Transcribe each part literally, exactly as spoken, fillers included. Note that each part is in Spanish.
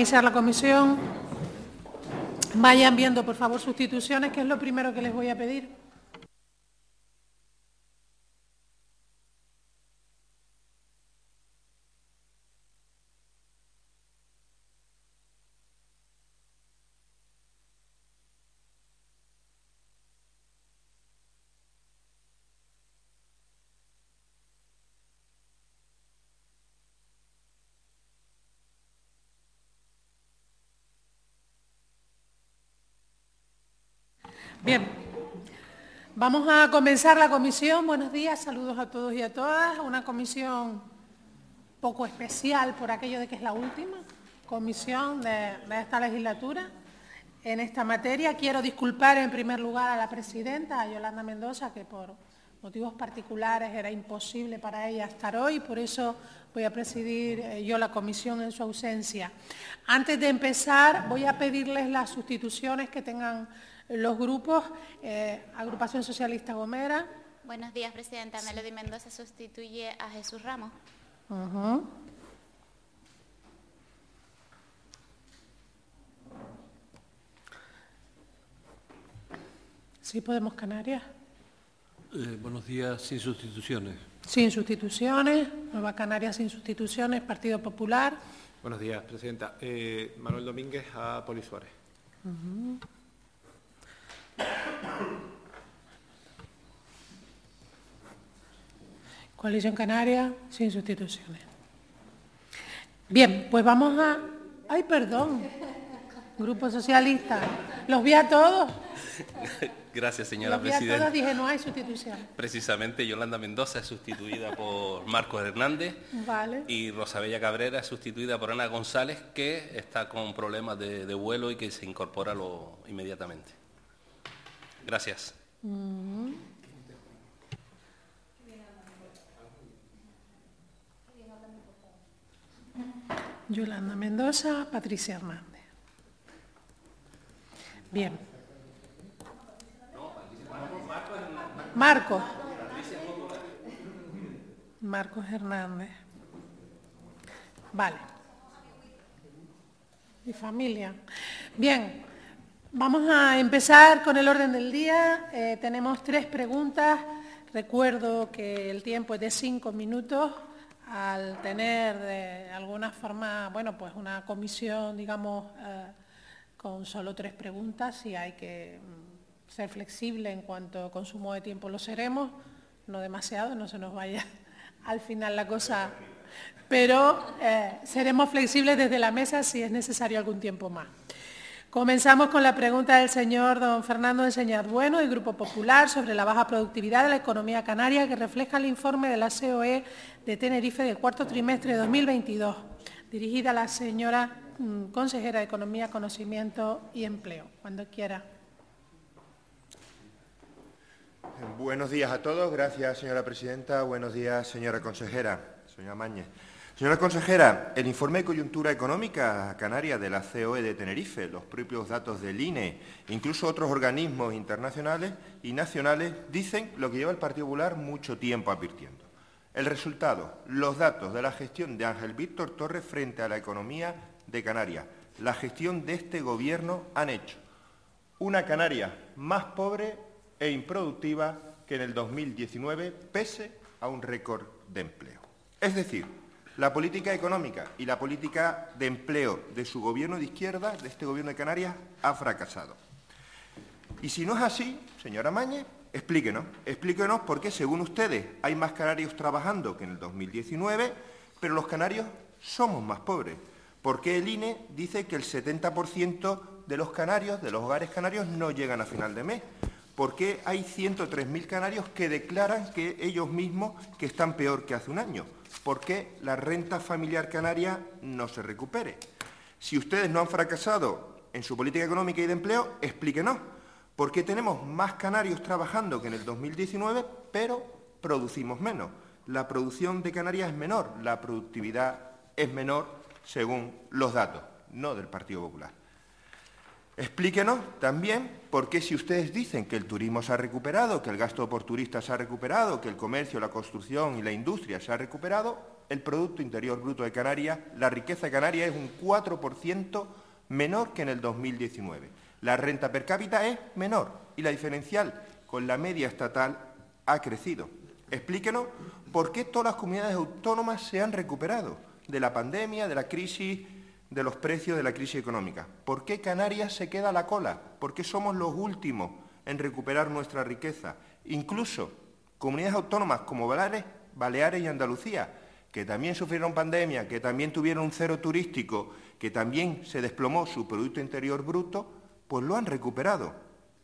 Iniciar la comisión. Vayan viendo, por favor, sustituciones, que es lo primero que les voy a pedir. Bien, vamos a comenzar la comisión. Buenos días, saludos a todos y a todas. Una comisión poco especial por aquello de que es la última comisión de, de esta legislatura en esta materia. Quiero disculpar en primer lugar a la presidenta, a Yolanda Mendoza, que por motivos particulares era imposible para ella estar hoy, por eso voy a presidir eh, yo la comisión en su ausencia. Antes de empezar, voy a pedirles las sustituciones que tengan los grupos. eh, Agrupación Socialista Gomera. Buenos días, presidenta. Sí. Melody Mendoza sustituye a Jesús Ramos. Uh-huh. Sí, Podemos Canarias. Eh, buenos días, sin sustituciones. Sin sustituciones. Nueva Canarias sin sustituciones. Partido Popular. Buenos días, presidenta. Eh, Manuel Domínguez a Poli Suárez. Uh-huh. Coalición Canaria, sin sustituciones. Bien, pues vamos a... ¡Ay, perdón! Grupo Socialista. ¿Los vi a todos? Gracias, señora Los vi presidenta. a todos, dije, no hay sustitución. Precisamente, Yolanda Mendoza es sustituida por Marcos Hernández. Vale. Y Rosabella Cabrera es sustituida por Ana González, que está con problemas de, de vuelo y que se incorpora lo, inmediatamente. Gracias. Uh-huh. Yolanda Mendoza, Patricia Hernández. Bien. Marcos. Marcos Hernández. Vale. Mi familia. Bien. Vamos a empezar con el orden del día. Eh, tenemos tres preguntas. Recuerdo que el tiempo es de cinco minutos. Al tener de alguna forma, bueno, pues una comisión, digamos, eh, con solo tres preguntas, si hay que mm, ser flexible en cuanto a consumo de tiempo, lo seremos, no demasiado, no se nos vaya al final la cosa, pero eh, seremos flexibles desde la mesa si es necesario algún tiempo más. Comenzamos con la pregunta del señor don Fernando Enseñat Bueno, del Grupo Popular, sobre la baja productividad de la economía canaria que refleja el informe de la C O E de Tenerife del cuarto trimestre de dos mil veintidós, dirigida a la señora mmm, consejera de Economía, Conocimiento y Empleo. Cuando quiera. Buenos días a todos. Gracias, señora presidenta. Buenos días, señora consejera, señora Mañez. Señora consejera, el informe de coyuntura económica canaria de la C O E de Tenerife, los propios datos del I N E, incluso otros organismos internacionales y nacionales, dicen lo que lleva el Partido Popular mucho tiempo advirtiendo. El resultado, los datos de la gestión de Ángel Víctor Torres frente a la economía de Canarias. La gestión de este Gobierno han hecho una Canarias más pobre e improductiva que en el dos mil diecinueve, pese a un récord de empleo. Es decir, la política económica y la política de empleo de su gobierno de izquierda, de este gobierno de Canarias, ha fracasado. Y si no es así, señora Mañez, explíquenos, explíquenos por qué, según ustedes, hay más canarios trabajando que en el dos mil diecinueve, pero los canarios somos más pobres. ¿Por qué el I N E dice que el setenta por ciento de los canarios, de los hogares canarios, no llegan a final de mes? ¿Por qué hay ciento tres mil canarios que declaran que ellos mismos que están peor que hace un año? ¿Por qué la renta familiar canaria no se recupere? Si ustedes no han fracasado en su política económica y de empleo, explíquenos. ¿Por qué tenemos más canarios trabajando que en el dos mil diecinueve, pero producimos menos? La producción de Canarias es menor, la productividad es menor según los datos, no del Partido Popular. Explíquenos también por qué, si ustedes dicen que el turismo se ha recuperado, que el gasto por turistas se ha recuperado, que el comercio, la construcción y la industria se ha recuperado, el Producto Interior Bruto de Canarias, la riqueza de Canarias es un cuatro por ciento menor que en el dos mil diecinueve. La renta per cápita es menor y la diferencial con la media estatal ha crecido. Explíquenos por qué todas las comunidades autónomas se han recuperado de la pandemia, de la crisis, de los precios, de la crisis económica. ¿Por qué Canarias se queda a la cola? ¿Por qué somos los últimos en recuperar nuestra riqueza? Incluso comunidades autónomas como Baleares, Baleares y Andalucía, que también sufrieron pandemia, que también tuvieron un cero turístico, que también se desplomó su Producto Interior Bruto, pues lo han recuperado.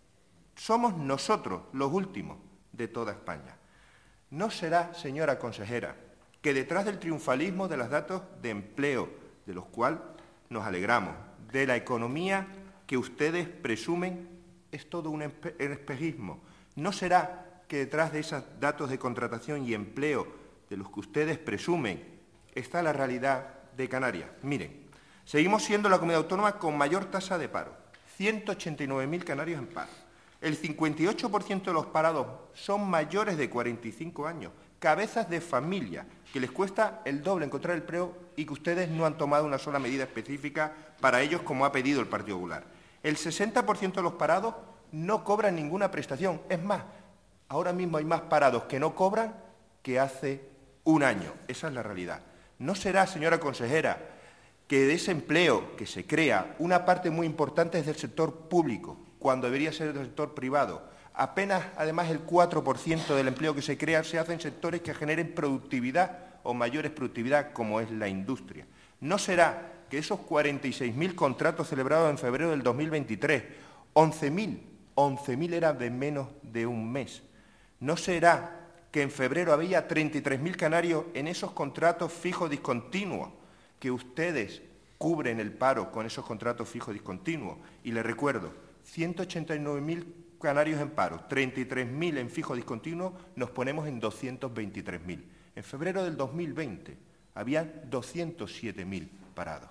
Somos nosotros los últimos de toda España. ¿No será, señora consejera, que detrás del triunfalismo de los datos de empleo, de los cuales nos alegramos, de la economía que ustedes presumen, es todo un espejismo? ¿No será que detrás de esos datos de contratación y empleo de los que ustedes presumen está la realidad de Canarias? Miren, seguimos siendo la comunidad autónoma con mayor tasa de paro, ciento ochenta y nueve mil canarios en paro. El cincuenta y ocho por ciento de los parados son mayores de cuarenta y cinco años, cabezas de familia, que les cuesta el doble encontrar el empleo y que ustedes no han tomado una sola medida específica para ellos, como ha pedido el Partido Popular. El sesenta por ciento de los parados no cobran ninguna prestación. Es más, ahora mismo hay más parados que no cobran que hace un año. Esa es la realidad. ¿No será, señora consejera, que de ese empleo que se crea, una parte muy importante es del sector público, cuando debería ser del sector privado? Apenas, además, el cuatro por ciento del empleo que se crea se hace en sectores que generen productividad o mayores productividad, como es la industria. ¿No será que esos cuarenta y seis mil contratos celebrados en febrero del dos mil veintitrés, once mil, once mil eran de menos de un mes? ¿No será que en febrero había treinta y tres mil canarios en esos contratos fijos discontinuos, que ustedes cubren el paro con esos contratos fijos discontinuos? Y les recuerdo, ciento ochenta y nueve mil canarios en paro, treinta y tres mil en fijo discontinuo, nos ponemos en doscientos veintitrés mil. En febrero del dos mil veinte habían doscientos siete mil parados.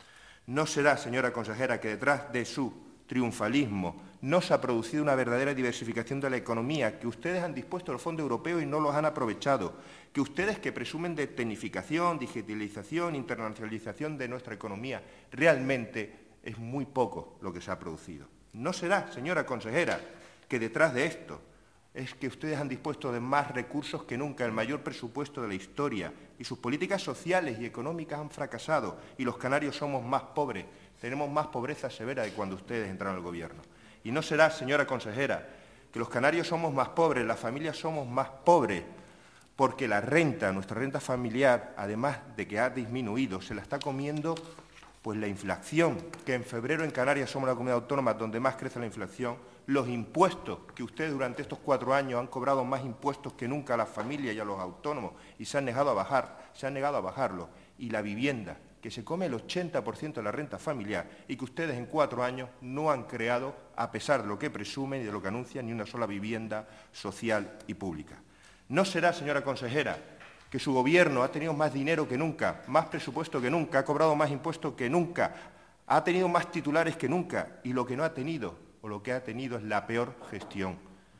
¿No será, señora consejera, que detrás de su triunfalismo no se ha producido una verdadera diversificación de la economía, que ustedes han dispuesto los fondos europeos y no los han aprovechado, que ustedes, que presumen de tecnificación, digitalización, internacionalización de nuestra economía, realmente es muy poco lo que se ha producido? ¿No será, señora consejera, que detrás de esto es que ustedes han dispuesto de más recursos que nunca, el mayor presupuesto de la historia, y sus políticas sociales y económicas han fracasado, y los canarios somos más pobres, tenemos más pobreza severa de cuando ustedes entraron al gobierno? ¿Y no será, señora consejera, que los canarios somos más pobres, las familias somos más pobres, porque la renta, nuestra renta familiar, además de que ha disminuido, se la está comiendo pues la inflación, que en febrero en Canarias somos la comunidad autónoma donde más crece la inflación, los impuestos, que ustedes durante estos cuatro años han cobrado más impuestos que nunca a las familias y a los autónomos y se han negado a bajar, se han negado a bajarlo, y la vivienda, que se come el ochenta por ciento de la renta familiar y que ustedes en cuatro años no han creado, a pesar de lo que presumen y de lo que anuncian, ni una sola vivienda social y pública. ¿No será, señora consejera, que su gobierno ha tenido más dinero que nunca, más presupuesto que nunca, ha cobrado más impuestos que nunca, ha tenido más titulares que nunca, y lo que no ha tenido, o lo que ha tenido, es la peor gestión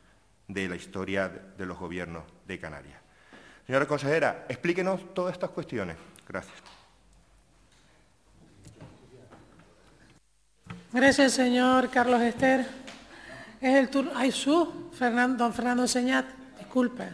de la historia de los gobiernos de Canarias? Señora consejera, explíquenos todas estas cuestiones. Gracias. Gracias, señor Carlos Ester. Es el turno. Ay, su, Fernando, don Fernando Señat, disculpe.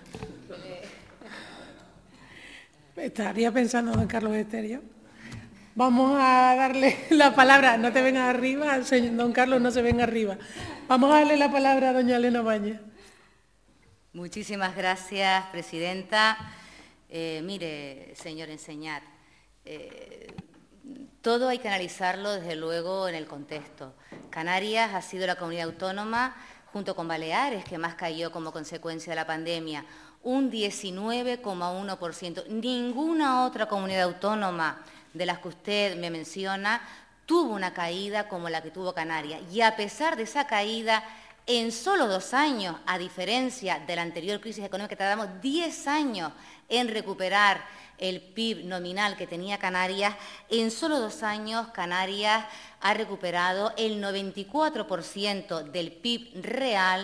Estaría pensando don Carlos Ester yo. Vamos a darle la palabra, no te vengas arriba, señor, don Carlos, no se venga arriba. Vamos a darle la palabra a doña Elena Mañez. Muchísimas gracias, presidenta. Eh, mire, señor Enseñat, eh, todo hay que analizarlo, desde luego, en el contexto. Canarias ha sido la comunidad autónoma, junto con Baleares, que más cayó como consecuencia de la pandemia, un diecinueve coma uno por ciento. Ninguna otra comunidad autónoma de las que usted me menciona tuvo una caída como la que tuvo Canarias. Y a pesar de esa caída, en solo dos años, a diferencia de la anterior crisis económica, que tardamos diez años en recuperar el P I B nominal que tenía Canarias, en solo dos años Canarias ha recuperado el noventa y cuatro por ciento del P I B real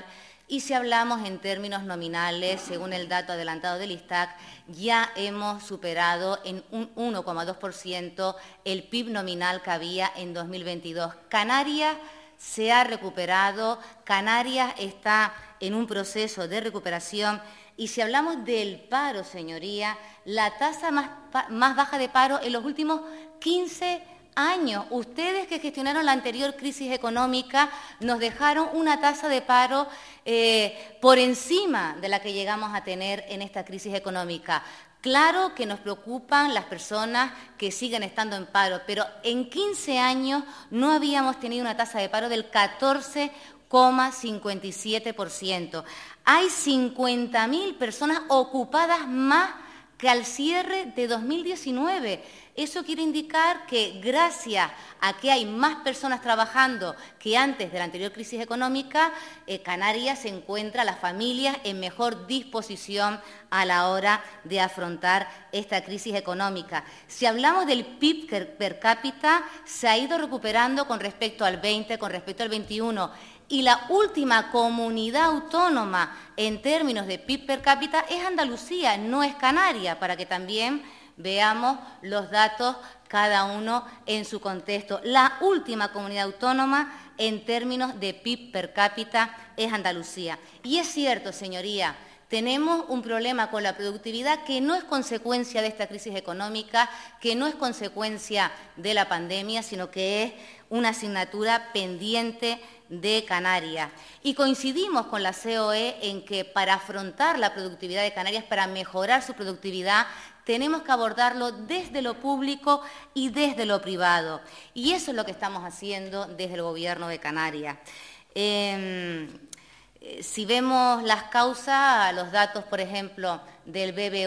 Y si hablamos en términos nominales, según el dato adelantado del ISTAC, ya hemos superado en un uno coma dos por ciento el P I B nominal que había en dos mil veintidós. Canarias se ha recuperado, Canarias está en un proceso de recuperación. Y si hablamos del paro, señoría, la tasa más, más baja de paro en los últimos quince años. Ustedes que gestionaron la anterior crisis económica nos dejaron una tasa de paro eh, por encima de la que llegamos a tener en esta crisis económica. Claro que nos preocupan las personas que siguen estando en paro, pero en quince años no habíamos tenido una tasa de paro del catorce coma cincuenta y siete por ciento. Hay cincuenta mil personas ocupadas más que al cierre de dos mil diecinueve. Eso quiere indicar que gracias a que hay más personas trabajando que antes de la anterior crisis económica, eh, Canarias se encuentra, las familias, en mejor disposición a la hora de afrontar esta crisis económica. Si hablamos del P I B per cápita, se ha ido recuperando con respecto al veinte, con respecto al veintiuno. Y la última comunidad autónoma en términos de P I B per cápita es Andalucía, no es Canarias, para que también veamos los datos cada uno en su contexto. La última comunidad autónoma en términos de P I B per cápita es Andalucía. Y es cierto, señoría, tenemos un problema con la productividad que no es consecuencia de esta crisis económica, que no es consecuencia de la pandemia, sino que es una asignatura pendiente de Canarias. Y coincidimos con la C O E en que para afrontar la productividad de Canarias, para mejorar su productividad, tenemos que abordarlo desde lo público y desde lo privado. Y eso es lo que estamos haciendo desde el Gobierno de Canarias. Eh, si vemos las causas, los datos, por ejemplo, del B B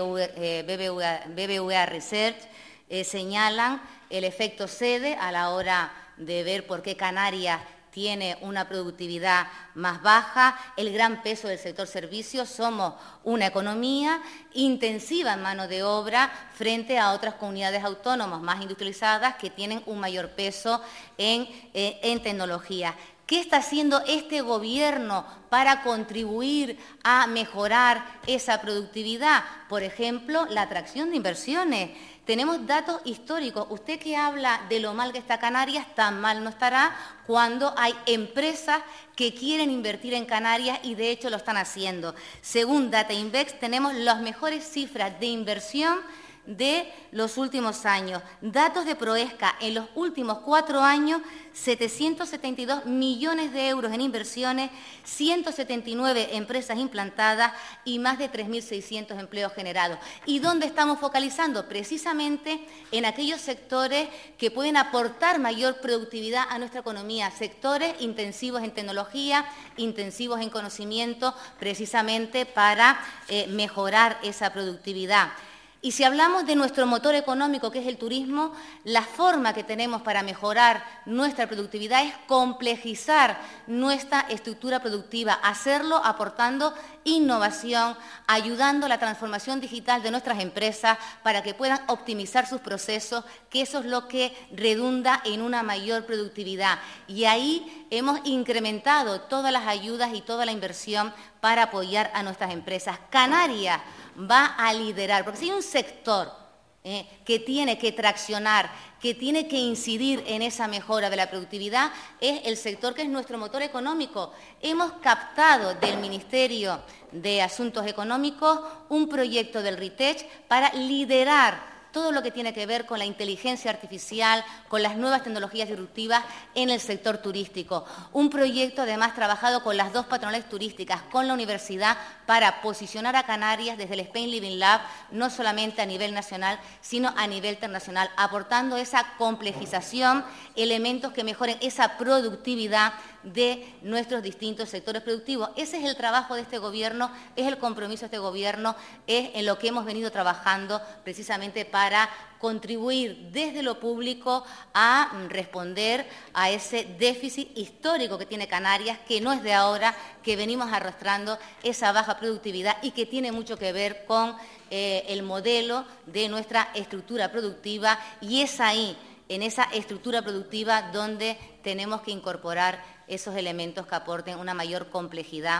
V A Research eh, señalan el efecto sede a la hora de ver por qué Canarias tiene una productividad más baja, el gran peso del sector servicios. Somos una economía intensiva en mano de obra frente a otras comunidades autónomas más industrializadas que tienen un mayor peso en, eh, en tecnología. ¿Qué está haciendo este Gobierno para contribuir a mejorar esa productividad? Por ejemplo, la atracción de inversiones. Tenemos datos históricos. Usted que habla de lo mal que está Canarias, tan mal no estará cuando hay empresas que quieren invertir en Canarias y de hecho lo están haciendo. Según Datainvex, tenemos las mejores cifras de inversión de los últimos años. Datos de Proesca, en los últimos cuatro años, setecientos setenta y dos millones de euros en inversiones, ciento setenta y nueve empresas implantadas y más de tres mil seiscientos empleos generados. ¿Y dónde estamos focalizando? Precisamente en aquellos sectores que pueden aportar mayor productividad a nuestra economía, sectores intensivos en tecnología, intensivos en conocimiento, precisamente para eh, mejorar esa productividad. Y si hablamos de nuestro motor económico, que es el turismo, la forma que tenemos para mejorar nuestra productividad es complejizar nuestra estructura productiva, hacerlo aportando innovación, ayudando a la transformación digital de nuestras empresas para que puedan optimizar sus procesos, que eso es lo que redunda en una mayor productividad. Y ahí hemos incrementado todas las ayudas y toda la inversión para apoyar a nuestras empresas. Canarias va a liderar, porque si hay un sector eh, que tiene que traccionar, que tiene que incidir en esa mejora de la productividad, es el sector que es nuestro motor económico. Hemos captado del Ministerio de Asuntos Económicos un proyecto del RITECH para liderar todo lo que tiene que ver con la inteligencia artificial, con las nuevas tecnologías disruptivas en el sector turístico. Un proyecto, además, trabajado con las dos patronales turísticas, con la universidad, para posicionar a Canarias desde el Spain Living Lab, no solamente a nivel nacional, sino a nivel internacional, aportando esa complejización, elementos que mejoren esa productividad de nuestros distintos sectores productivos. Ese es el trabajo de este Gobierno, es el compromiso de este Gobierno, es en lo que hemos venido trabajando precisamente para contribuir desde lo público a responder a ese déficit histórico que tiene Canarias, que no es de ahora, que venimos arrastrando esa baja productividad y que tiene mucho que ver con eh, el modelo de nuestra estructura productiva, y es ahí, en esa estructura productiva, donde tenemos que incorporar esos elementos que aporten una mayor complejidad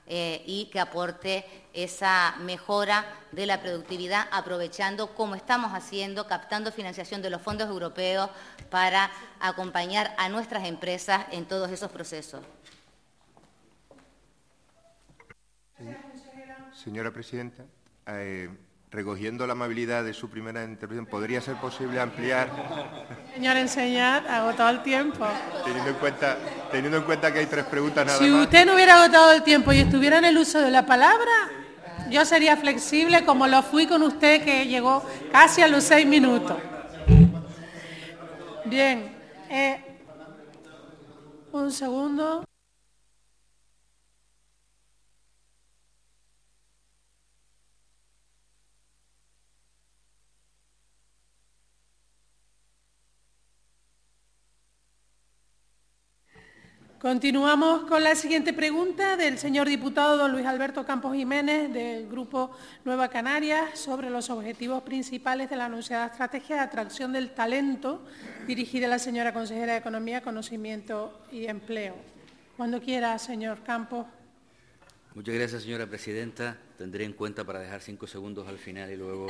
eh, y que aporte esa mejora de la productividad, aprovechando, como estamos haciendo, captando financiación de los fondos europeos para acompañar a nuestras empresas en todos esos procesos. Señora presidenta, eh, recogiendo la amabilidad de su primera intervención, ¿podría ser posible ampliar? Señor Enseñat, ha agotado el tiempo. Teniendo en cuenta, teniendo en cuenta que hay tres preguntas nada Si más. usted no hubiera agotado el tiempo y estuviera en el uso de la palabra, yo sería flexible como lo fui con usted, que llegó casi a los seis minutos. Bien. Eh, un segundo. Continuamos con la siguiente pregunta del señor diputado don Luis Alberto Campos Jiménez, del Grupo Nueva Canarias, sobre los objetivos principales de la anunciada estrategia de atracción del talento, dirigida a la señora consejera de Economía, Conocimiento y Empleo. Cuando quiera, señor Campos. Muchas gracias, señora presidenta. Tendré en cuenta para dejar cinco segundos al final y luego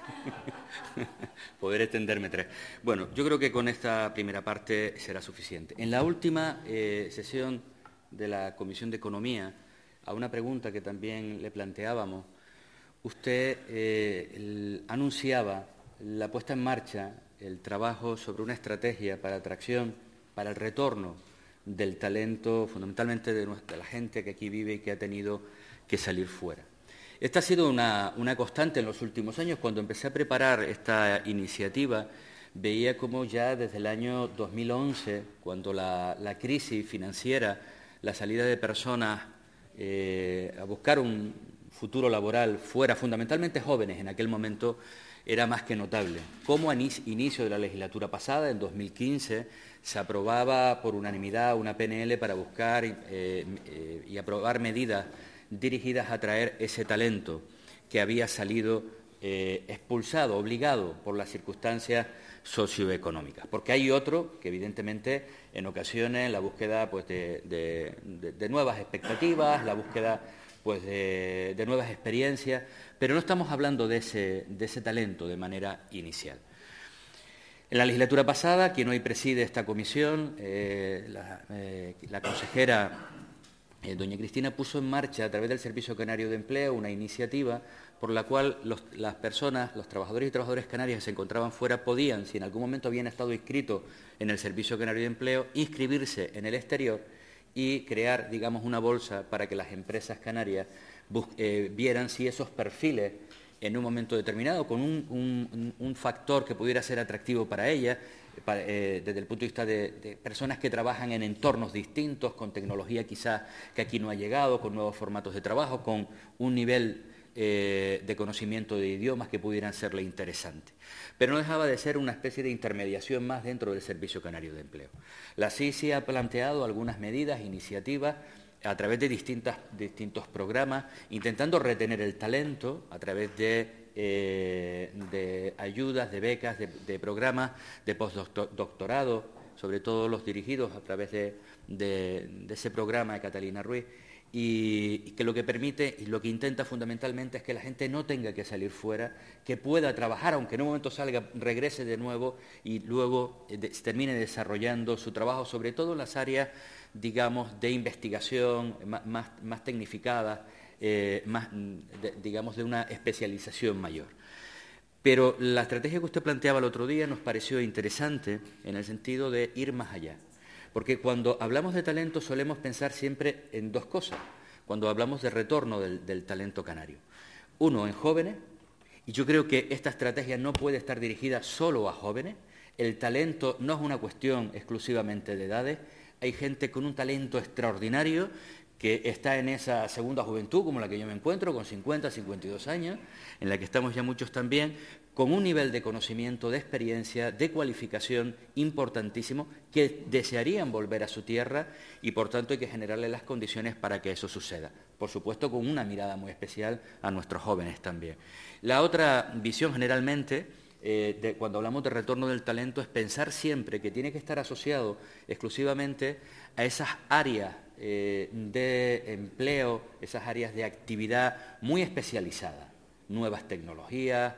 poder extenderme tres. Bueno, yo creo que con esta primera parte será suficiente. En la última eh, sesión de la Comisión de Economía, a una pregunta que también le planteábamos, usted eh, el, anunciaba la puesta en marcha, el trabajo sobre una estrategia para atracción, para el retorno del talento, fundamentalmente de, nuestra, de la gente que aquí vive y que ha tenido que salir fuera. Esta ha sido una, una constante en los últimos años. Cuando empecé a preparar esta iniciativa, veía como ya desde el año dos mil once, cuando la, la crisis financiera, la salida de personas eh, a buscar un futuro laboral fuera, fundamentalmente jóvenes en aquel momento, era más que notable. Como a inicio de la legislatura pasada, en dos mil quince, se aprobaba por unanimidad una P N L para buscar eh, eh, y aprobar medidas dirigidas a atraer ese talento que había salido eh, expulsado, obligado por las circunstancias socioeconómicas. Porque hay otro que, evidentemente, en ocasiones la búsqueda pues, de, de, de, de nuevas expectativas, la búsqueda pues, de, de nuevas experiencias, pero no estamos hablando de ese, de ese talento de manera inicial. En la legislatura pasada, quien hoy preside esta comisión, eh, la, eh, la consejera Eh, doña Cristina puso en marcha, a través del Servicio Canario de Empleo, una iniciativa por la cual los, las personas, los trabajadores y trabajadoras canarias que se encontraban fuera podían, si en algún momento habían estado inscritos en el Servicio Canario de Empleo, inscribirse en el exterior y crear, digamos, una bolsa para que las empresas canarias eh, vieran si esos perfiles, en un momento determinado, con un, un, un factor que pudiera ser atractivo para ellas, Para, eh, desde el punto de vista de, de personas que trabajan en entornos distintos, con tecnología quizás que aquí no ha llegado, con nuevos formatos de trabajo, con un nivel eh, de conocimiento de idiomas que pudieran serle interesante. Pero no dejaba de ser una especie de intermediación más dentro del Servicio Canario de Empleo. La C I C I ha planteado algunas medidas, iniciativas, a través de distintas, distintos programas, intentando retener el talento a través de Eh, de ayudas, de becas, de, de programas de postdoctorado, sobre todo los dirigidos a través de, de, de ese programa de Catalina Ruiz, y, y que lo que permite y lo que intenta fundamentalmente es que la gente no tenga que salir fuera, que pueda trabajar, aunque en un momento salga, regrese de nuevo y luego eh, de, termine desarrollando su trabajo, sobre todo en las áreas, digamos, de investigación más, más, más tecnificadas, Eh, más, de, digamos, de una especialización mayor. Pero la estrategia que usted planteaba el otro día nos pareció interesante en el sentido de ir más allá. Porque cuando hablamos de talento solemos pensar siempre en dos cosas, cuando hablamos de retorno del, del talento canario. Uno, en jóvenes, y yo creo que esta estrategia no puede estar dirigida solo a jóvenes. El talento no es una cuestión exclusivamente de edades, hay gente con un talento extraordinario que está en esa segunda juventud, como la que yo me encuentro, con cincuenta, cincuenta y dos años, en la que estamos ya muchos también, con un nivel de conocimiento, de experiencia, de cualificación importantísimo, que desearían volver a su tierra y, por tanto, hay que generarle las condiciones para que eso suceda. Por supuesto, con una mirada muy especial a nuestros jóvenes también. La otra visión, generalmente, eh, de, cuando hablamos de retorno del talento, es pensar siempre que tiene que estar asociado exclusivamente a esas áreas eh, de empleo, esas áreas de actividad muy especializadas, nuevas tecnologías,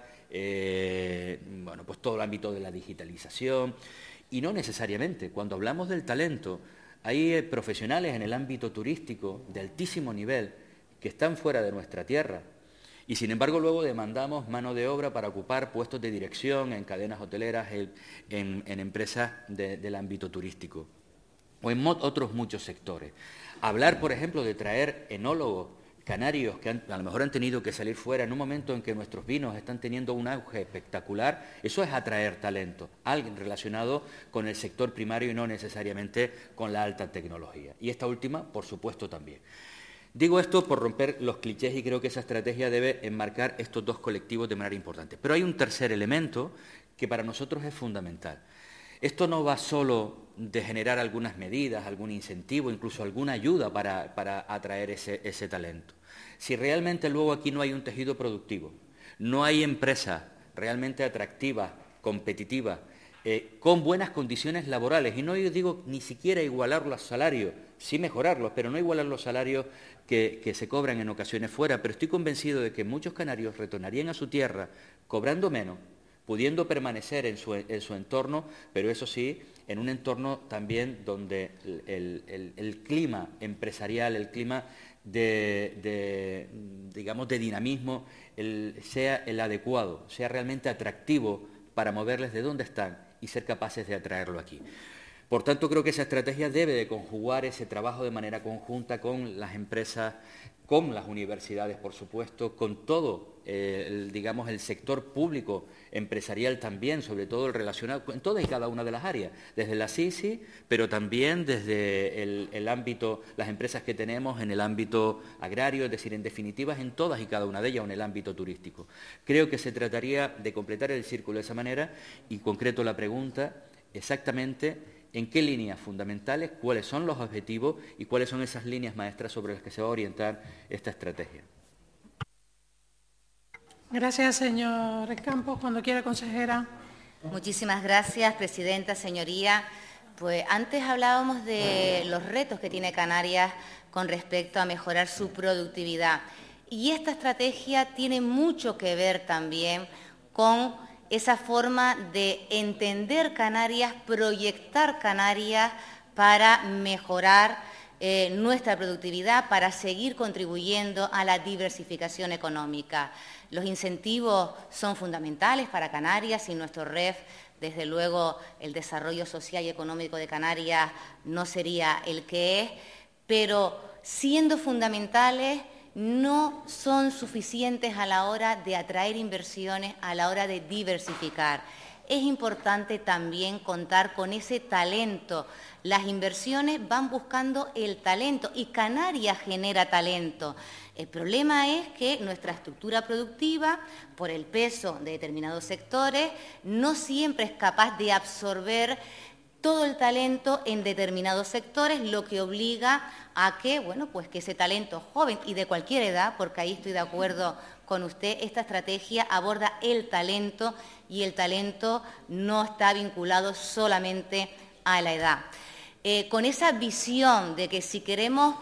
eh, bueno, pues todo el ámbito de la digitalización, y no necesariamente. Cuando hablamos del talento, hay eh, profesionales en el ámbito turístico de altísimo nivel que están fuera de nuestra tierra, y sin embargo luego demandamos mano de obra para ocupar puestos de dirección en cadenas hoteleras, en, en, en empresas de, del ámbito turístico o en otros muchos sectores. Hablar, por ejemplo, de traer enólogos canarios que han, a lo mejor han tenido que salir fuera en un momento en que nuestros vinos están teniendo un auge espectacular, eso es atraer talento, alguien relacionado con el sector primario y no necesariamente con la alta tecnología. Y esta última, por supuesto, también. Digo esto por romper los clichés y creo que esa estrategia debe enmarcar estos dos colectivos de manera importante. Pero hay un tercer elemento que para nosotros es fundamental. Esto no va solo de generar algunas medidas, algún incentivo, incluso alguna ayuda para, para atraer ese, ese talento. Si realmente luego aquí no hay un tejido productivo, no hay empresas realmente atractivas, competitivas, eh, con buenas condiciones laborales, y no yo digo ni siquiera igualar los salarios, sí mejorarlos, pero no igualar los salarios que, que se cobran en ocasiones fuera, pero estoy convencido de que muchos canarios retornarían a su tierra cobrando menos, pudiendo permanecer en su, en su entorno, pero eso sí, en un entorno también donde el, el, el clima empresarial, el clima de, de digamos, de dinamismo, el, sea el adecuado, sea realmente atractivo para moverles de donde están y ser capaces de atraerlo aquí. Por tanto, creo que esa estrategia debe de conjugar ese trabajo de manera conjunta con las empresas, con las universidades, por supuesto, con todo, eh, el, digamos, el sector público empresarial también, sobre todo el relacionado en todas y cada una de las áreas, desde la S I S I, pero también desde el, el ámbito, las empresas que tenemos en el ámbito agrario, es decir, en definitiva, en todas y cada una de ellas, o en el ámbito turístico. Creo que se trataría de completar el círculo de esa manera y concreto la pregunta exactamente en qué líneas fundamentales, cuáles son los objetivos y cuáles son esas líneas maestras sobre las que se va a orientar esta estrategia. Gracias, señor Campos. Cuando quiera, consejera. Muchísimas gracias, presidenta, señoría. Pues antes hablábamos de los retos que tiene Canarias con respecto a mejorar su productividad. Y esta estrategia tiene mucho que ver también con esa forma de entender Canarias, proyectar Canarias para mejorar eh, nuestra productividad, para seguir contribuyendo a la diversificación económica. Los incentivos son fundamentales para Canarias y nuestro R E F, desde luego, el desarrollo social y económico de Canarias no sería el que es, pero siendo fundamentales, no son suficientes a la hora de atraer inversiones, a la hora de diversificar. Es importante también contar con ese talento. Las inversiones van buscando el talento y Canarias genera talento. El problema es que nuestra estructura productiva, por el peso de determinados sectores, no siempre es capaz de absorber todo el talento en determinados sectores, lo que obliga a que, bueno, pues que ese talento joven y de cualquier edad, porque ahí estoy de acuerdo con usted, esta estrategia aborda el talento y el talento no está vinculado solamente a la edad. Eh, con esa visión de que si queremos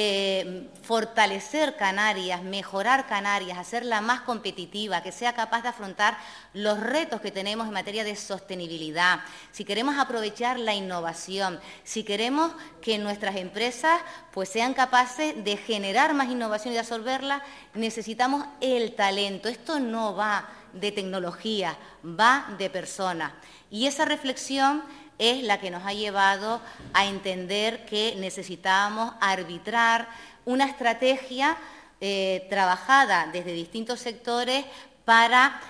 eh, fortalecer Canarias, mejorar Canarias, hacerla más competitiva, que sea capaz de afrontar los retos que tenemos en materia de sostenibilidad, si queremos aprovechar la innovación, si queremos que nuestras empresas pues, sean capaces de generar más innovación y de absorberla, necesitamos el talento. Esto no va de tecnología, va de personas. Y esa reflexión es la que nos ha llevado a entender que necesitábamos arbitrar una estrategia eh, trabajada desde distintos sectores para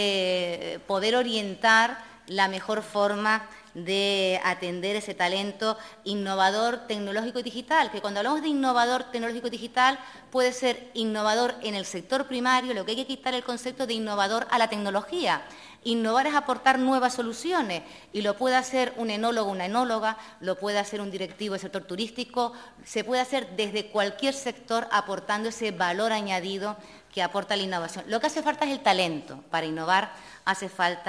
eh, poder orientar la mejor forma de atender ese talento innovador, tecnológico y digital, que cuando hablamos de innovador, tecnológico y digital puede ser innovador en el sector primario, lo que hay que quitar el concepto de innovador a la tecnología. Innovar es aportar nuevas soluciones y lo puede hacer un enólogo, una enóloga, lo puede hacer un directivo del sector turístico, se puede hacer desde cualquier sector aportando ese valor añadido que aporta la innovación. Lo que hace falta es el talento. Para innovar hace falta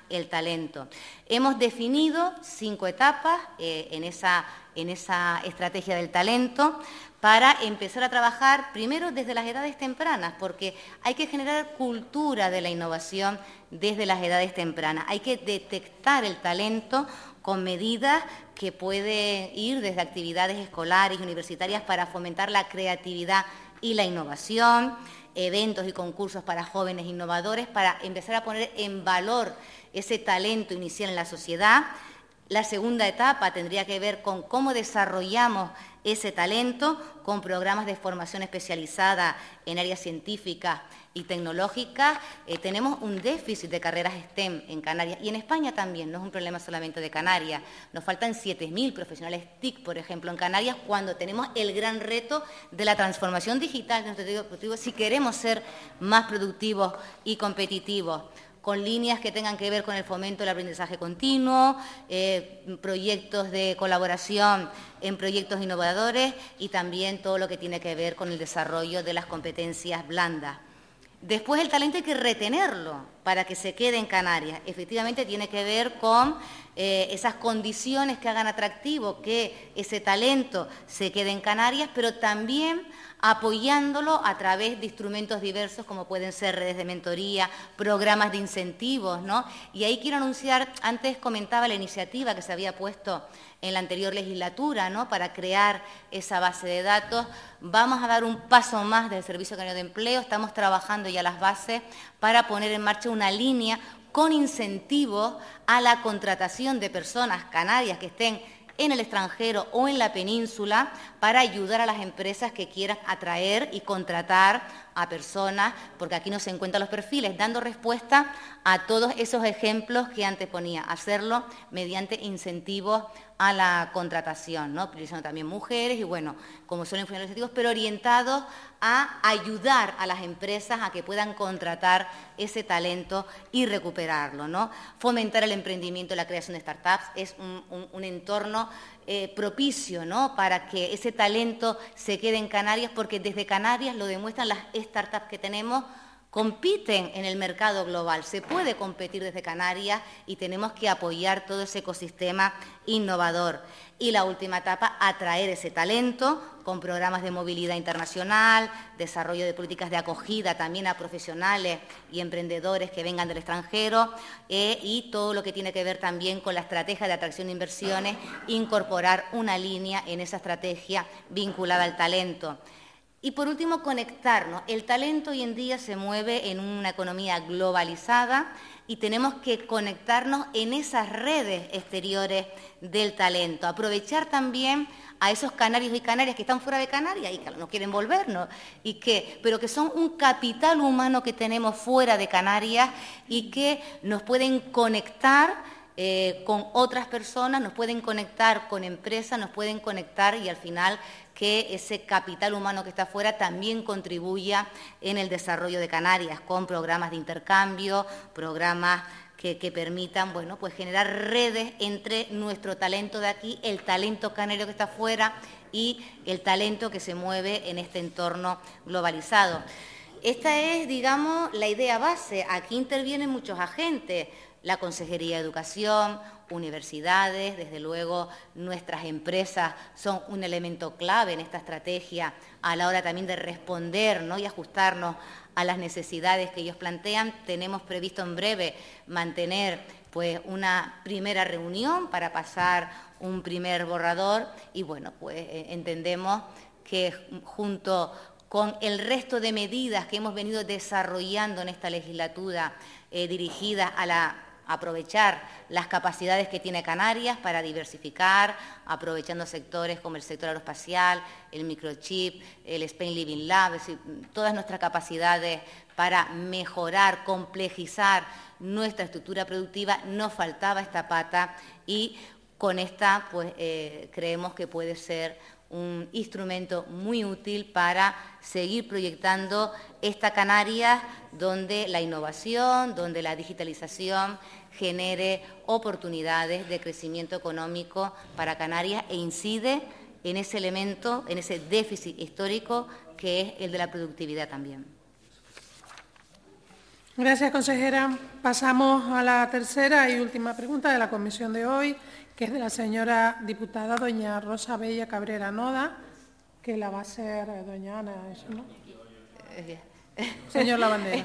el talento. Hemos definido cinco etapas eh, en, esa, en esa estrategia del talento para empezar a trabajar primero desde las edades tempranas, porque hay que generar cultura de la innovación desde las edades tempranas. Hay que detectar el talento con medidas que pueden ir desde actividades escolares y universitarias para fomentar la creatividad y la innovación, eventos y concursos para jóvenes innovadores, para empezar a poner en valor ese talento inicial en la sociedad. La segunda etapa tendría que ver con cómo desarrollamos ese talento con programas de formación especializada en áreas científicas y tecnológicas. Eh, tenemos un déficit de carreras STEM en Canarias y en España también, no es un problema solamente de Canarias. Nos faltan siete mil profesionales T I C, por ejemplo, en Canarias, cuando tenemos el gran reto de la transformación digital de nuestro tejido productivo si queremos ser más productivos y competitivos, con líneas que tengan que ver con el fomento del aprendizaje continuo, eh, proyectos de colaboración en proyectos innovadores y también todo lo que tiene que ver con el desarrollo de las competencias blandas. Después el talento hay que retenerlo para que se quede en Canarias. Efectivamente tiene que ver con eh, esas condiciones que hagan atractivo que ese talento se quede en Canarias, pero también apoyándolo a través de instrumentos diversos como pueden ser redes de mentoría, programas de incentivos, ¿no? Y ahí quiero anunciar, antes comentaba la iniciativa que se había puesto en la anterior legislatura, ¿no?, para crear esa base de datos. Vamos a dar un paso más del Servicio Canario de Empleo, estamos trabajando ya las bases para poner en marcha una línea con incentivos a la contratación de personas canarias que estén en el extranjero o en la península para ayudar a las empresas que quieran atraer y contratar a personas, porque aquí no se encuentran los perfiles, dando respuesta a todos esos ejemplos que antes ponía, hacerlo mediante incentivos a la contratación, ¿no?, utilizando también mujeres y, bueno, como suelen funcionar los incentivos, pero orientados a ayudar a las empresas a que puedan contratar ese talento y recuperarlo, ¿no? Fomentar el emprendimiento y la creación de startups es un, un, un entorno eh, propicio, ¿no?, para que ese talento se quede en Canarias, porque desde Canarias lo demuestran las startups que tenemos, compiten en el mercado global, se puede competir desde Canarias y tenemos que apoyar todo ese ecosistema innovador. Y la última etapa, atraer ese talento con programas de movilidad internacional, desarrollo de políticas de acogida también a profesionales y emprendedores que vengan del extranjero eh, y todo lo que tiene que ver también con la estrategia de atracción de inversiones, incorporar una línea en esa estrategia vinculada al talento. Y por último, conectarnos. El talento hoy en día se mueve en una economía globalizada y tenemos que conectarnos en esas redes exteriores del talento. Aprovechar también a esos canarios y canarias que están fuera de Canarias y que no quieren volvernos, y que, pero que son un capital humano que tenemos fuera de Canarias y que nos pueden conectar Eh, con otras personas, nos pueden conectar con empresas, nos pueden conectar y al final que ese capital humano que está afuera también contribuya en el desarrollo de Canarias, con programas de intercambio, programas que, que permitan, bueno, pues generar redes entre nuestro talento de aquí, el talento canario que está afuera y el talento que se mueve en este entorno globalizado. Esta es, digamos, la idea base. Aquí intervienen muchos agentes. La Consejería de Educación, universidades, desde luego nuestras empresas son un elemento clave en esta estrategia a la hora también de responder, ¿no?, y ajustarnos a las necesidades que ellos plantean. Tenemos previsto en breve mantener pues una primera reunión para pasar un primer borrador y, bueno, pues eh, entendemos que junto con el resto de medidas que hemos venido desarrollando en esta legislatura eh, dirigidas a la aprovechar las capacidades que tiene Canarias para diversificar, aprovechando sectores como el sector aeroespacial, el microchip, el Spain Living Lab, es decir, todas nuestras capacidades para mejorar, complejizar nuestra estructura productiva. Nos faltaba esta pata y con esta pues, eh, creemos que puede ser un instrumento muy útil para seguir proyectando esta Canarias donde la innovación, donde la digitalización genere oportunidades de crecimiento económico para Canarias e incide en ese elemento, en ese déficit histórico que es el de la productividad también. Gracias, consejera. Pasamos a la tercera y última pregunta de la comisión de hoy, que es de la señora diputada doña Rosa Bella Cabrera Noda, que la va a hacer doña Ana, ¿eso no? Señor Lavandera.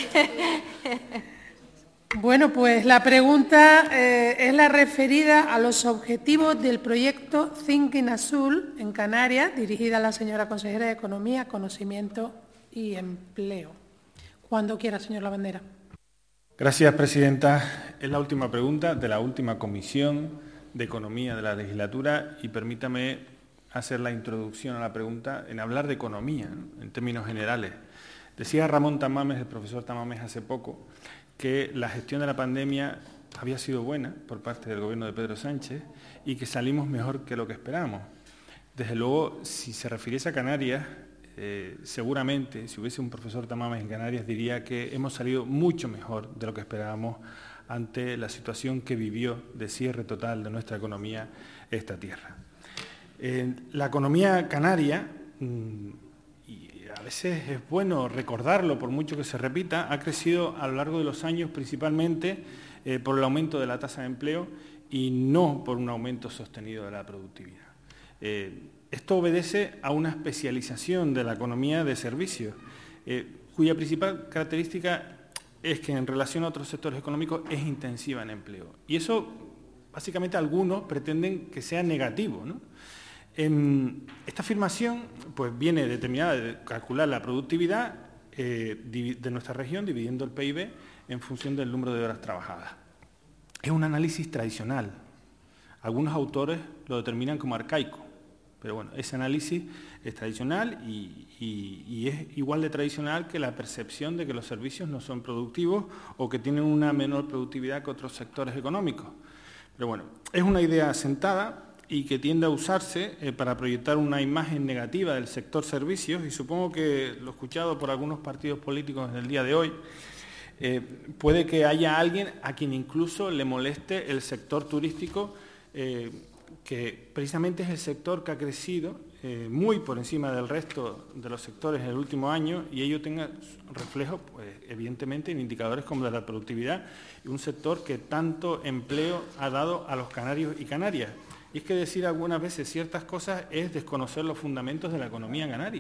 Bueno, pues la pregunta eh, es la referida a los objetivos del proyecto Thinking Azul en Canarias, dirigida a la señora consejera de Economía, Conocimiento y Empleo. Cuando quiera, señor Lavandera. Gracias, presidenta. Es la última pregunta de la última comisión de Economía de la legislatura y permítame hacer la introducción a la pregunta en hablar de economía, ¿no?, en términos generales. Decía Ramón Tamames, el profesor Tamames, hace poco, que la gestión de la pandemia había sido buena por parte del gobierno de Pedro Sánchez y que salimos mejor que lo que esperábamos. Desde luego, si se refiriese a Canarias, eh, seguramente, si hubiese un profesor Tamames en Canarias, diría que hemos salido mucho mejor de lo que esperábamos ante la situación que vivió de cierre total de nuestra economía esta tierra. Eh, la economía canaria, mmm, a veces es bueno recordarlo, por mucho que se repita, ha crecido a lo largo de los años principalmente eh, por el aumento de la tasa de empleo y no por un aumento sostenido de la productividad. Eh, esto obedece a una especialización de la economía de servicios, eh, cuya principal característica es que en relación a otros sectores económicos es intensiva en empleo. Y eso, básicamente, algunos pretenden que sea negativo, ¿no? Esta afirmación pues, viene determinada de calcular la productividad eh, de nuestra región dividiendo el P I B en función del número de horas trabajadas. Es un análisis tradicional. Algunos autores lo determinan como arcaico, pero bueno, ese análisis es tradicional y, y, y es igual de tradicional que la percepción de que los servicios no son productivos o que tienen una menor productividad que otros sectores económicos. Pero bueno, es una idea asentada y que tiende a usarse eh, para proyectar una imagen negativa del sector servicios, y supongo que lo escuchado por algunos partidos políticos en el día de hoy, eh, puede que haya alguien a quien incluso le moleste el sector turístico, eh, que precisamente es el sector que ha crecido eh, muy por encima del resto de los sectores en el último año, y ello tenga reflejo, pues, evidentemente, en indicadores como de la productividad, y un sector que tanto empleo ha dado a los canarios y canarias. Y es que decir algunas veces ciertas cosas es desconocer los fundamentos de la economía canaria.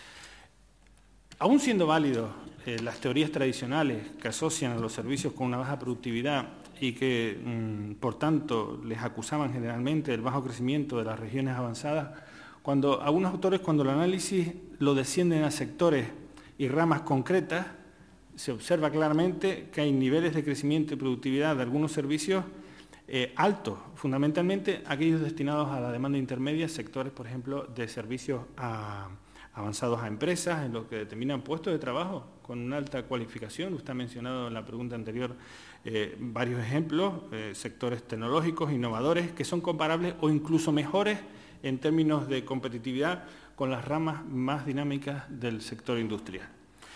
Aún siendo válidos eh, las teorías tradicionales que asocian a los servicios con una baja productividad y que, mmm, por tanto, les acusaban generalmente del bajo crecimiento de las regiones avanzadas, cuando algunos autores, cuando el análisis lo descienden a sectores y ramas concretas, se observa claramente que hay niveles de crecimiento y productividad de algunos servicios Eh, altos, fundamentalmente aquellos destinados a la demanda intermedia, sectores, por ejemplo, de servicios a, avanzados a empresas, en los que determinan puestos de trabajo con una alta cualificación. Usted ha mencionado en la pregunta anterior eh, varios ejemplos, eh, sectores tecnológicos, innovadores, que son comparables o incluso mejores en términos de competitividad con las ramas más dinámicas del sector industrial.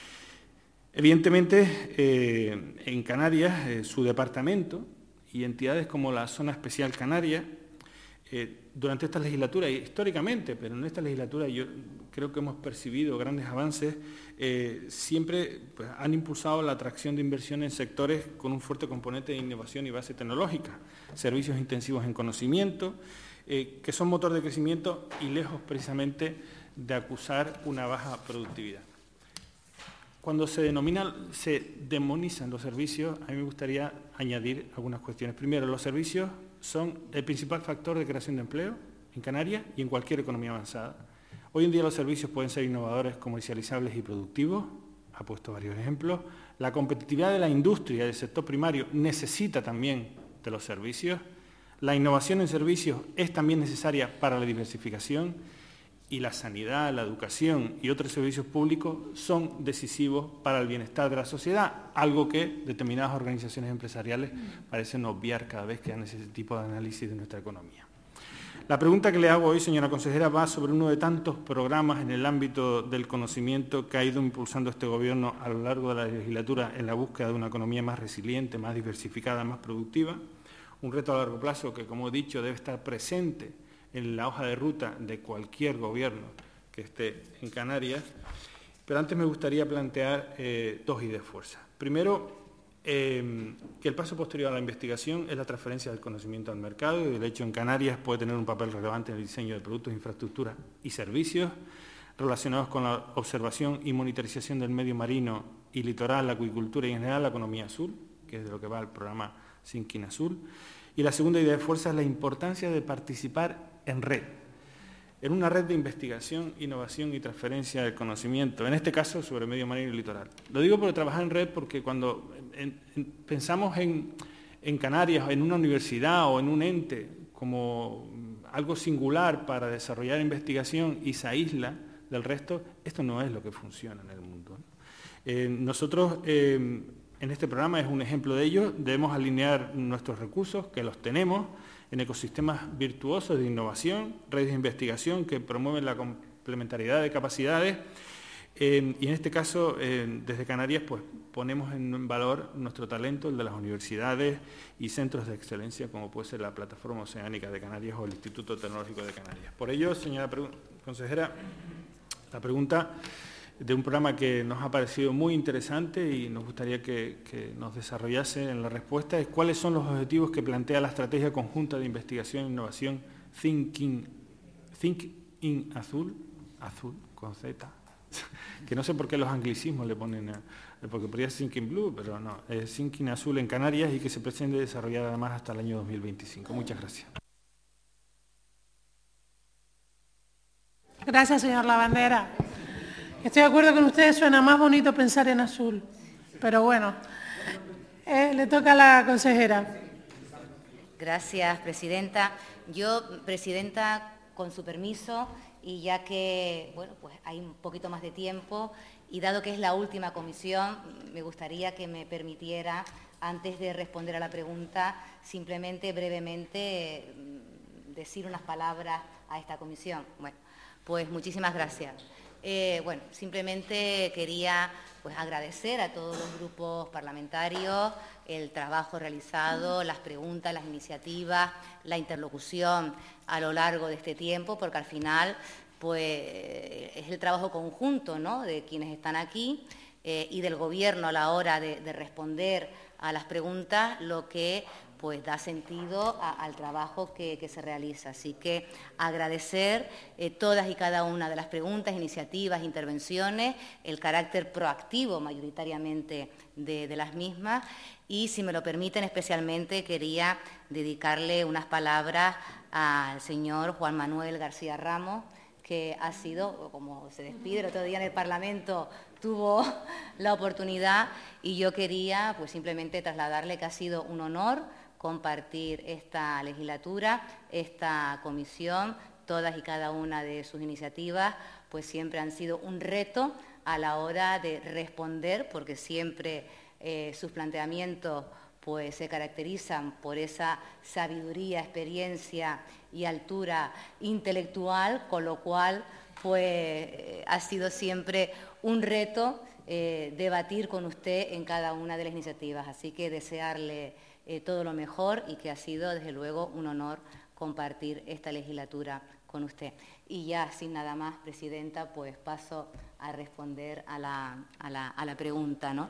Evidentemente, eh, en Canarias, eh, su departamento y entidades como la Zona Especial Canaria, eh, durante esta legislatura, y históricamente, pero en esta legislatura yo creo que hemos percibido grandes avances, eh, siempre pues, han impulsado la atracción de inversión en sectores con un fuerte componente de innovación y base tecnológica, servicios intensivos en conocimiento, eh, que son motor de crecimiento y lejos precisamente de acusar una baja productividad. Cuando se denominan, se demonizan los servicios, a mí me gustaría añadir algunas cuestiones. Primero, los servicios son el principal factor de creación de empleo en Canarias y en cualquier economía avanzada. Hoy en día los servicios pueden ser innovadores, comercializables y productivos, ha puesto varios ejemplos. La competitividad de la industria, del sector primario, necesita también de los servicios. La innovación en servicios es también necesaria para la diversificación. Y la sanidad, la educación y otros servicios públicos son decisivos para el bienestar de la sociedad, algo que determinadas organizaciones empresariales parecen obviar cada vez que dan ese tipo de análisis de nuestra economía. La pregunta que le hago hoy, señora consejera, va sobre uno de tantos programas en el ámbito del conocimiento que ha ido impulsando este Gobierno a lo largo de la legislatura en la búsqueda de una economía más resiliente, más diversificada, más productiva. Un reto a largo plazo que, como he dicho, debe estar presente en la hoja de ruta de cualquier gobierno que esté en Canarias. Pero antes me gustaría plantear eh, dos ideas fuerzas. Primero, eh, que el paso posterior a la investigación es la transferencia del conocimiento al mercado y, de hecho, en Canarias puede tener un papel relevante en el diseño de productos, infraestructuras y servicios relacionados con la observación y monitorización del medio marino y litoral, la acuicultura y, en general, la economía azul, que es de lo que va el programa Thinking Azul. Y la segunda idea de fuerza es la importancia de participar en red, en una red de investigación, innovación y transferencia del conocimiento, en este caso sobre medio marino y litoral. Lo digo porque trabajar en red porque cuando en, en, pensamos en, en Canarias, en una universidad o en un ente como algo singular para desarrollar investigación y se aísla del resto, esto no es lo que funciona en el mundo, ¿no? Eh, nosotros, eh, en este programa es un ejemplo de ello, debemos alinear nuestros recursos, que los tenemos, en ecosistemas virtuosos de innovación, redes de investigación que promueven la complementariedad de capacidades eh, y en este caso, eh, desde Canarias, pues ponemos en valor nuestro talento, el de las universidades y centros de excelencia, como puede ser la Plataforma Oceánica de Canarias o el Instituto Tecnológico de Canarias. Por ello, señora consejera, la pregunta de un programa que nos ha parecido muy interesante y nos gustaría que, que nos desarrollase en la respuesta es cuáles son los objetivos que plantea la Estrategia Conjunta de Investigación e Innovación Thinking, Thinking Azul, azul con Z, que no sé por qué los anglicismos le ponen, a, porque podría ser Thinking Blue, pero no, es Thinking Azul en Canarias y que se pretende desarrollar además hasta el año dos mil veinticinco. Muchas gracias. Gracias, señor Lavandera. Estoy de acuerdo con ustedes, suena más bonito pensar en azul, pero bueno, eh, le toca a la consejera. Gracias, presidenta. Yo, presidenta, con su permiso, y ya que bueno, pues hay un poquito más de tiempo, y dado que es la última comisión, me gustaría que me permitiera, antes de responder a la pregunta, simplemente, brevemente, decir unas palabras a esta comisión. Bueno, pues muchísimas gracias. Eh, bueno, simplemente quería pues, agradecer a todos los grupos parlamentarios el trabajo realizado, las preguntas, las iniciativas, la interlocución a lo largo de este tiempo, porque al final pues, es el trabajo conjunto, ¿no?, de quienes están aquí eh, y del Gobierno a la hora de, de responder a las preguntas lo que pues da sentido a, al trabajo que, que se realiza. Así que agradecer eh, todas y cada una de las preguntas, iniciativas, intervenciones, el carácter proactivo mayoritariamente de, de las mismas y, si me lo permiten, especialmente quería dedicarle unas palabras al señor Juan Manuel García Ramos, que ha sido, como se despide el otro día en el Parlamento, tuvo la oportunidad y yo quería pues simplemente trasladarle que ha sido un honor compartir esta legislatura, esta comisión, todas y cada una de sus iniciativas, pues siempre han sido un reto a la hora de responder, porque siempre eh, sus planteamientos pues se caracterizan por esa sabiduría, experiencia y altura intelectual, con lo cual pues eh, ha sido siempre un reto eh, debatir con usted en cada una de las iniciativas. Así que desearle eh, todo lo mejor y que ha sido, desde luego, un honor compartir esta legislatura con usted. Y ya, sin nada más, presidenta, pues paso a responder a la, a la, a la pregunta, ¿no?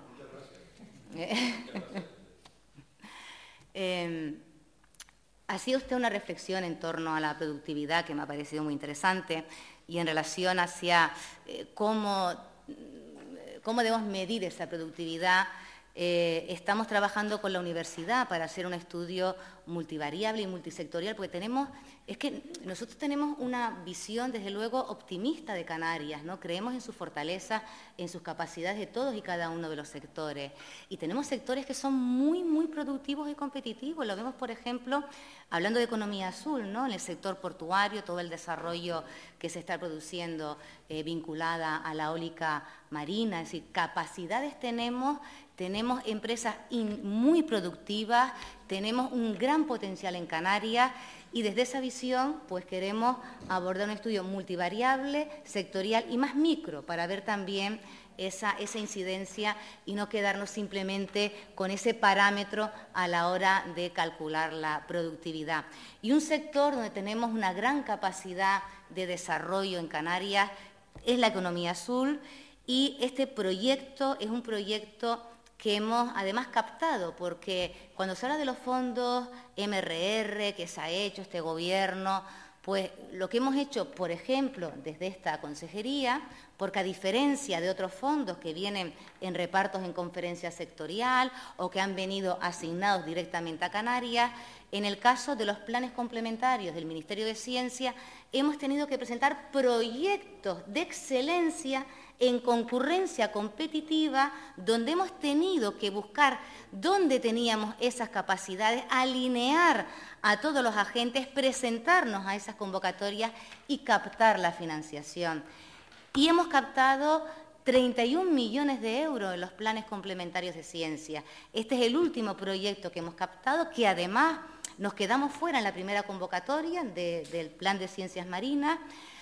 eh, hacía usted una reflexión en torno a la productividad que me ha parecido muy interesante y en relación hacia eh, cómo, cómo debemos medir esa productividad. Eh, estamos trabajando con la universidad para hacer un estudio multivariable y multisectorial, porque tenemos, es que nosotros tenemos una visión, desde luego, optimista de Canarias, ¿no? Creemos en sus fortalezas, en sus capacidades de todos y cada uno de los sectores. Y tenemos sectores que son muy, muy productivos y competitivos. Lo vemos, por ejemplo, hablando de economía azul, ¿no? En el sector portuario, todo el desarrollo que se está produciendo eh, vinculada a la eólica marina. Es decir, capacidades tenemos, tenemos empresas in, muy productivas, tenemos un gran potencial en Canarias y desde esa visión pues queremos abordar un estudio multivariable, sectorial y más micro para ver también esa, esa incidencia y no quedarnos simplemente con ese parámetro a la hora de calcular la productividad. Y un sector donde tenemos una gran capacidad de desarrollo en Canarias es la economía azul. Y este proyecto es un proyecto que hemos además captado, porque cuando se habla de los fondos M R R que se ha hecho este gobierno, pues lo que hemos hecho, por ejemplo, desde esta consejería, porque a diferencia de otros fondos que vienen en repartos en conferencia sectorial o que han venido asignados directamente a Canarias, en el caso de los planes complementarios del Ministerio de Ciencia, hemos tenido que presentar proyectos de excelencia en concurrencia competitiva, donde hemos tenido que buscar dónde teníamos esas capacidades, alinear a todos los agentes, presentarnos a esas convocatorias y captar la financiación. Y hemos captado treinta y un millones de euros en los planes complementarios de ciencia. Este es el último proyecto que hemos captado, que además nos quedamos fuera en la primera convocatoria de, del Plan de Ciencias Marinas.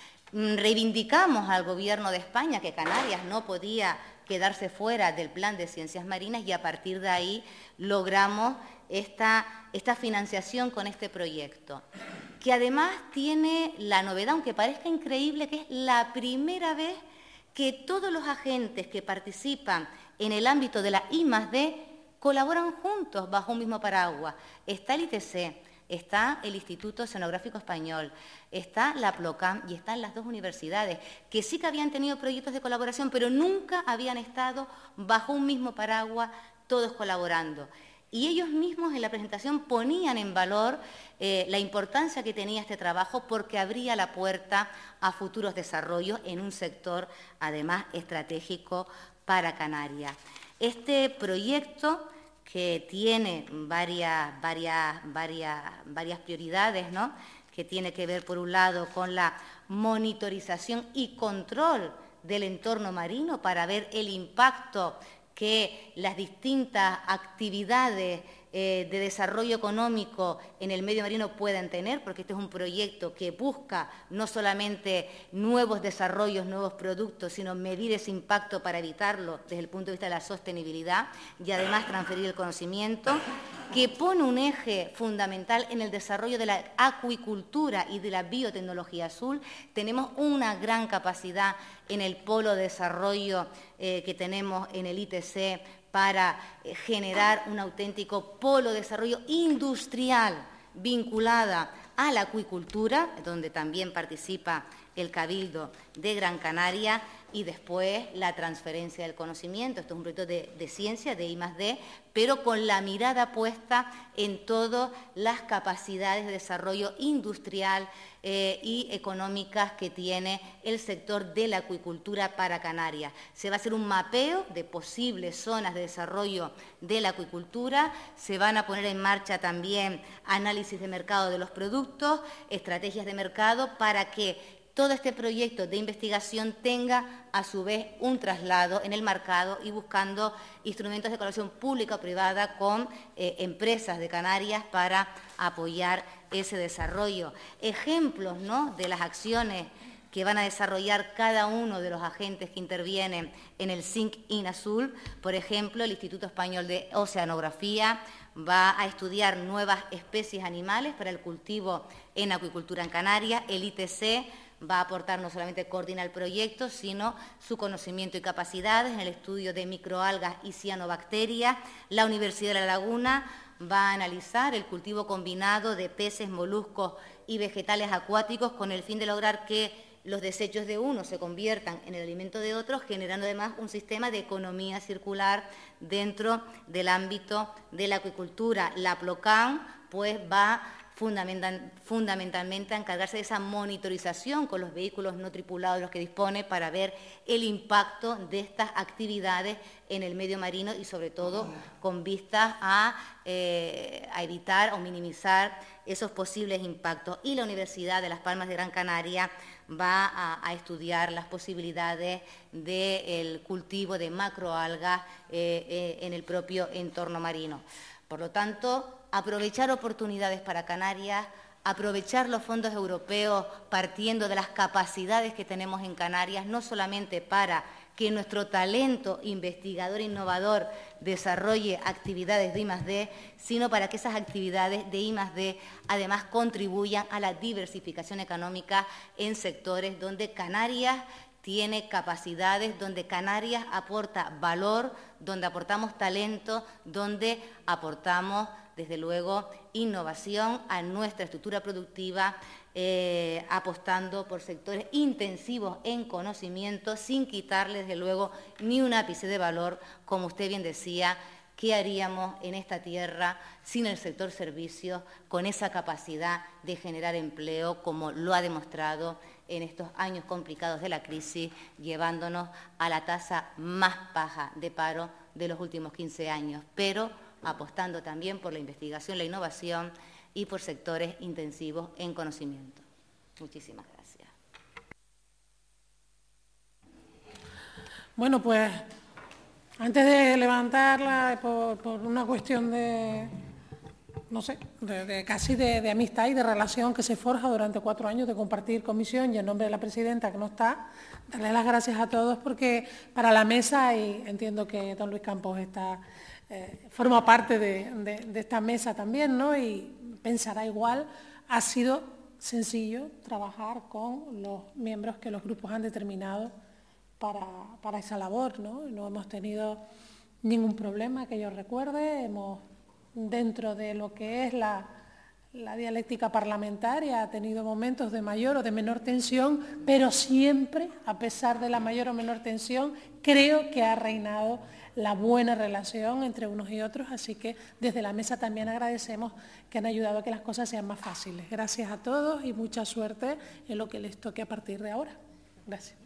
Reivindicamos al Gobierno de España que Canarias no podía quedarse fuera del Plan de Ciencias Marinas y a partir de ahí logramos esta, esta financiación con este proyecto, que además tiene la novedad, aunque parezca increíble, que es la primera vez que todos los agentes que participan en el ámbito de la I más D colaboran juntos bajo un mismo paraguas. Está el I T C, está el Instituto Oceanográfico Español, está la PLOCAM y están las dos universidades, que sí que habían tenido proyectos de colaboración, pero nunca habían estado bajo un mismo paraguas, todos colaborando. Y ellos mismos en la presentación ponían en valor eh, la importancia que tenía este trabajo porque abría la puerta a futuros desarrollos en un sector, además, estratégico para Canarias. Este proyecto, que tiene varias, varias, varias, varias prioridades, ¿no?, que tiene que ver, por un lado, con la monitorización y control del entorno marino para ver el impacto que las distintas actividades eh, de desarrollo económico en el medio marino pueden tener, porque este es un proyecto que busca no solamente nuevos desarrollos, nuevos productos, sino medir ese impacto para evitarlo desde el punto de vista de la sostenibilidad y además transferir el conocimiento, que pone un eje fundamental en el desarrollo de la acuicultura y de la biotecnología azul. Tenemos una gran capacidad en el polo de desarrollo eh, que tenemos en el I T C para eh, generar un auténtico polo de desarrollo industrial vinculada a la acuicultura, donde también participa el Cabildo de Gran Canaria, y después la transferencia del conocimiento. Esto es un proyecto de, de ciencia, de I más D, pero con la mirada puesta en todas las capacidades de desarrollo industrial eh, y económicas que tiene el sector de la acuicultura para Canarias. Se va a hacer un mapeo de posibles zonas de desarrollo de la acuicultura, se van a poner en marcha también análisis de mercado de los productos, estrategias de mercado para que todo este proyecto de investigación tenga, a su vez, un traslado en el mercado y buscando instrumentos de colaboración pública o privada con eh, empresas de Canarias para apoyar ese desarrollo. Ejemplos, ¿no?, de las acciones que van a desarrollar cada uno de los agentes que intervienen en el C I N C INAZUL. Por ejemplo, el Instituto Español de Oceanografía va a estudiar nuevas especies animales para el cultivo en acuicultura en Canarias. El I T C va a aportar no solamente coordinar el proyecto, sino su conocimiento y capacidades en el estudio de microalgas y cianobacterias. La Universidad de La Laguna va a analizar el cultivo combinado de peces, moluscos y vegetales acuáticos con el fin de lograr que los desechos de unos se conviertan en el alimento de otros, generando además un sistema de economía circular dentro del ámbito de la acuicultura. La PLOCAM pues va Fundamental, fundamentalmente a encargarse de esa monitorización con los vehículos no tripulados de los que dispone para ver el impacto de estas actividades en el medio marino y sobre todo con vistas a, eh, a evitar o minimizar esos posibles impactos. Y la Universidad de Las Palmas de Gran Canaria va a, a estudiar las posibilidades del cultivo de macroalgas eh, eh, en el propio entorno marino. Por lo tanto, aprovechar oportunidades para Canarias, aprovechar los fondos europeos partiendo de las capacidades que tenemos en Canarias, no solamente para que nuestro talento investigador e innovador desarrolle actividades de I más D, sino para que esas actividades de I más D además contribuyan a la diversificación económica en sectores donde Canarias tiene capacidades, donde Canarias aporta valor, donde aportamos talento, donde aportamos, desde luego, innovación a nuestra estructura productiva, eh, apostando por sectores intensivos en conocimiento, sin quitarle, desde luego, ni un ápice de valor, como usted bien decía. ¿Qué haríamos en esta tierra sin el sector servicios, con esa capacidad de generar empleo, como lo ha demostrado en estos años complicados de la crisis, llevándonos a la tasa más baja de paro de los últimos quince años, pero apostando también por la investigación, la innovación y por sectores intensivos en conocimiento? Muchísimas gracias. Bueno, pues antes de levantarla, por, por una cuestión de, no sé, de, de casi de, de amistad y de relación que se forja durante cuatro años de compartir comisión, y en nombre de la presidenta, que no está, darle las gracias a todos, porque para la mesa, y entiendo que don Luis Campos está, eh, forma parte de, de, de esta mesa también, ¿no?, y pensará igual, ha sido sencillo trabajar con los miembros que los grupos han determinado Para, para esa labor, ¿no? No hemos tenido ningún problema que yo recuerde, hemos, dentro de lo que es la, la dialéctica parlamentaria, tenido momentos de mayor o de menor tensión, pero siempre, a pesar de la mayor o menor tensión, creo que ha reinado la buena relación entre unos y otros, así que desde la mesa también agradecemos que han ayudado a que las cosas sean más fáciles. Gracias a todos y mucha suerte en lo que les toque a partir de ahora. Gracias.